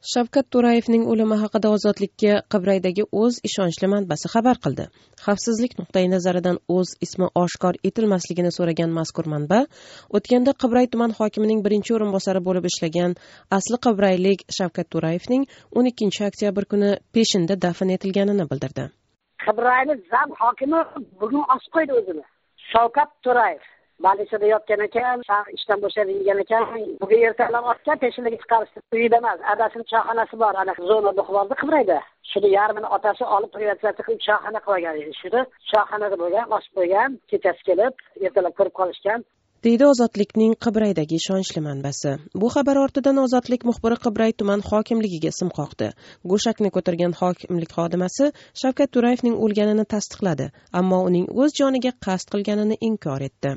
Shavkat To'rayevning o'limi haqida Ozodlikka Qibraydagi o'z ishonchli manbasi xabar qildi. Xavfsizlik nuqtai nazaridan o'z ismi oshkor etilmasligini so'ragan mazkur manba o'tganda Qibray tuman hokimining birinchi o'rinbosari bo'lib ishlagan asli qibraylik Shavkat To'rayevning 12 oktyabr kuni peshinda dafn etilganini bildirdi. Qibraylik zam hokimi bugun osib qo'ydi o'zini. Shavkat To'rayev Balisada yotgan ekan, ishdan bo'shab yurgan ekan. Bugun ertalab otgan peshinga chiqarishdi. Uyida emas, adasining choyxonasi bor, ana zonada bordi Qibrayda. Shuni yarmini otasi olib privatizasiya qilib choyxona qilgan edi. Shuni choyxonada bo'lgan, osib qo'ygan, kechasi kelib, ertalab ko'rib qolishgan. deydi Ozodlikning Qibraydagi ishonchli manbasi. Bu xabar ortidan Ozodlik muxbiri Qibray tuman hokimligiga sim qoqdi. Go'shakni ko'targan hokimlik xodimasi Shavkat To'rayevning o'lganini tasdiqladi, ammo uning o'z joniga qasd qilganini inkor etdi.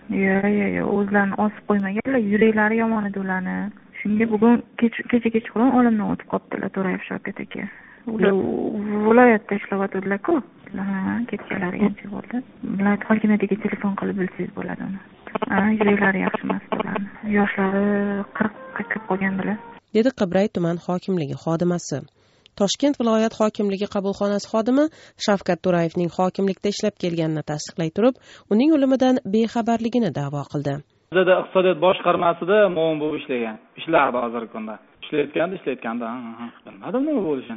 Yo'q, o'zlarini osib qo'ymaganlar, yuraklari yomon edi ularni. Shunga bugun kechqurun olamdan o'tib qolibdilar To'rayev Shavkat aka. Ular viloyatda ishlayotganlar-ku. Ketganlari ancha bo'ldi. Viloyat hokimiyatiga telefon qilib bilsangiz bo'ladi uni. Yuraklari yaxshi emas ularni. Yoshlari 40 ga kirib qolgandilar, dedi Qibray tuman hokimligi xodimasi. Toshkent viloyat hokimligi qabulxonasi xodimi Shavkat To'rayevning hokimlikda ishlab kelganini tasdiqlay turib, uning o'limidan bexabarligini da'vo qildi. Bizda iqtisodiyot boshqarmasida mo'min bo'lib ishlagan. Ishlardi hozirgi kunda. Ishlayotganda. Bilmadim nima bo'lishini.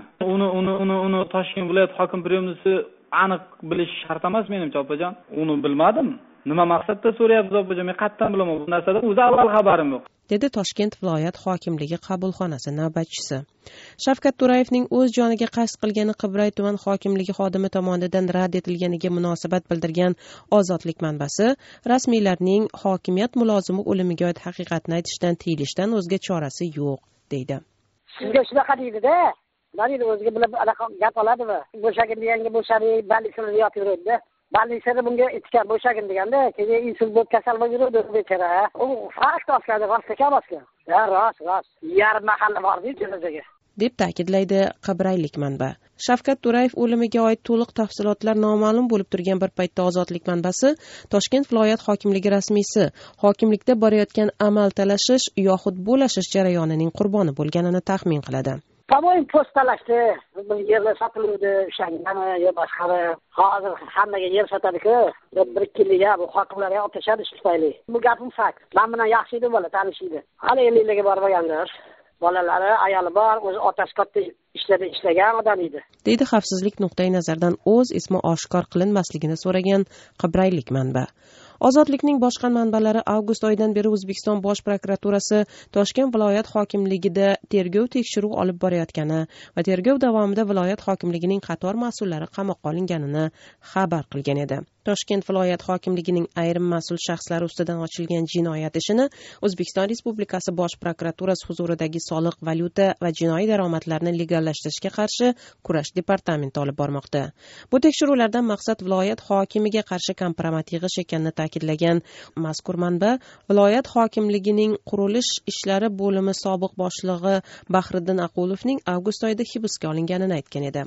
Uni Toshkent viloyat hokim premyerisi aniq bilish shart emas menimcha, opajon. Uni bilmadim. Nima maqsadda so'rayapsiz opajon? Men qayerdan bilaman bu narsadan? O'zi avval xabarim yo'q, dedi Toshkent viloyat hokimligi qabulxonasi navbatchisi. Shavkat To'rayevning o'z joniga qasd qilgani Qibray tuman hokimligi xodimi tomonidan rad etilganiga munosabat bildirgan Ozodlik manbasi rasmiylarning hokimiyat mulozimi o'limiga oid haqiqatni aytishdan tiyilishdan o'zga chorasi yo'q, deydi. Sizga shunaqa deydi-da. Mana o'ziga bilib gap oladimi? Bo'shagin deganga bo'shadi, Balisada yotib yuradi. Balisada bunga itkar bo'shagin deganda, keyin insul bo'lib kasal bo'lib yuradi bechara. U fakt oskadi, rostga bosgan. Ya rost. Yarim mahalla bordi jo'jaga, deb ta'kidlaydi Qibraylik manba. Shavkat To'rayev o'limiga oid to'liq tafsilotlar noma'lum bo'lib turgan bir paytda Ozodlik manbasi Toshkent viloyat hokimligi rasmiysi hokimlikda borayotgan amal talashish yoxud bo'lashish jarayonining qurboni bo'lganini taxmin qiladi. Tamoyil postalashdi, bir yerlar sotiluvdi, o'shangami yo boshqami. Hozir hammaga yer sotadi-ku. Bir ikkilikga bu hokimlarga otashadi shu tufayli. Bu gapim fakt. Men bilan yaxshi edi bola, tanishiydi. Hali 50 ga borib olgandir. Bolalari, ayoli bor, o'zi otasi katta ishlagan odam edi, deydi xavfsizlik nuqtai nazaridan o'z ismi oshkor qilinmasligini so'ragan Qibraylik manba. Ozodlikning boshqa manbalari avgust oyidan beri O'zbekiston bosh prokuraturasi Toshkent viloyat hokimligida tergov tekshiruv olib borayotgani va tergov davomida viloyat hokimligining qator mas'ullari qamoqqa olinganini xabar qilgan edi. Toshkent viloyat hokimligining ayrim mas'ul shaxslari ustidan ochilgan jinoyat ishini O'zbekiston Respublikasi bosh prokuraturasi huzuridagi soliq, valyuta va jinoiy daromadlarni legallashtirishga qarshi kurash departamenti olib bormoqda. Bu tekshiruvlardan maqsad viloyat hokimiga qarshi kompromat yig'ish ekanini ta'kidlagan mazkur manba viloyat hokimligining qurilish ishlari bo'limi sobiq boshlig'i Bahriddin Aqulovning avgust oyida hibsga olinganini aytgan edi.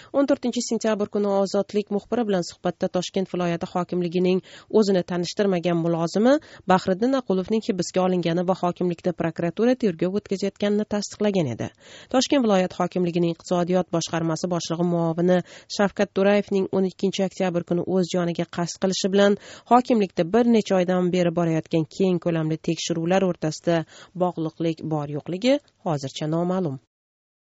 14 sentyabr kuni Ozodlik muxbiri bilan suhbatda Toshkent viloyati hokimligining o'zini tanishtirmagan mulozimi Bahriddin Aqulovning hibsga olingani va hokimlikda prokuratura tergov o'tkazayotganini tasdiqlagan edi. Toshkent viloyat hokimligining iqtisodiyot boshqarmasi boshlig'i muovini Shavkat To'rayevning 12 oktyabr kuni o'z joniga qasd qilishi bilan hokimlikda bir necha oydan beri borayotgan keng ko'lamli tekshiruvlar o'rtasida bog'liqlik bor yo'qligi hozircha noma'lum.